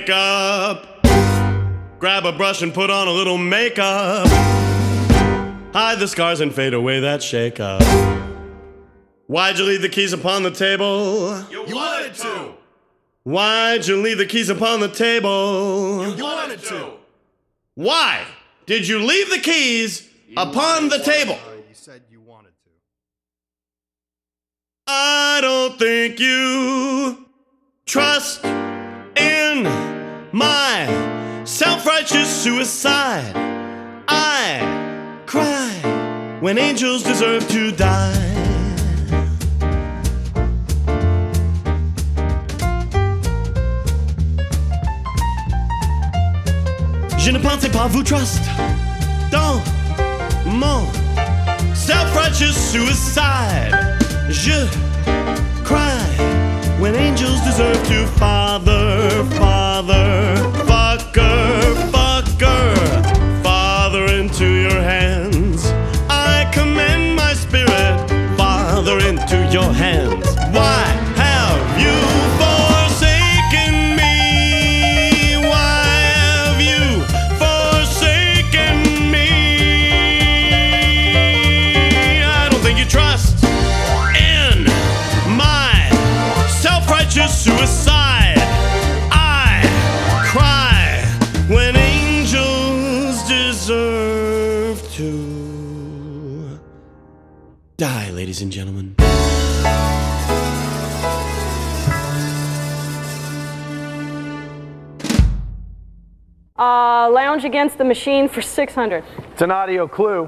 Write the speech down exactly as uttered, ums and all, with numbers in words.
wake up, grab a brush and put on a little makeup, hide the scars and fade away that shake-up. Why'd you leave the keys upon the table? You, you wanted to. Why'd you leave the keys upon the table? You wanted to. Why did you leave the keys You upon the table? Uh, you said you wanted to. I don't think you trust in my self-righteous suicide. I cry when angels deserve to die. Je ne pensais pas vous trust dans mon self-righteous suicide. Je cry when angels deserve to. Father, Father, fucker, fucker, Father, into your hands I commend my spirit. Father, into your hands. Why have you forsaken me? Why have you forsaken me? I don't think you trust in my self-righteous suicide. I cry when angels deserve to die, ladies and gentlemen. Uh, Lounge Against the Machine for six hundred. It's an audio clue.